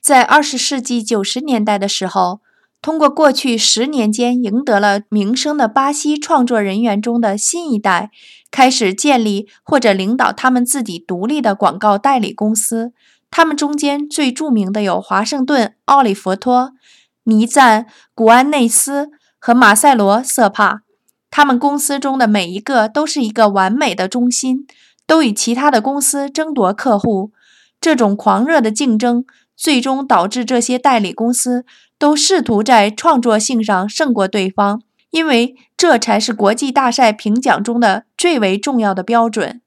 在20世纪90年代的时候，通过过去10年间赢得了名声的巴西创作人员中的新一代，开始建立或者领导他们自己独立的广告代理公司。他们中间最著名的有华盛顿、奥利佛托、弥赞、古安内斯和马塞罗·瑟帕。他们公司中的每一个都是一个完美的中心，都与其他的公司争夺客户。这种狂热的竞争最终导致这些代理公司都试图在创作性上胜过对方，因为这才是国际大赛评奖中的最为重要的标准。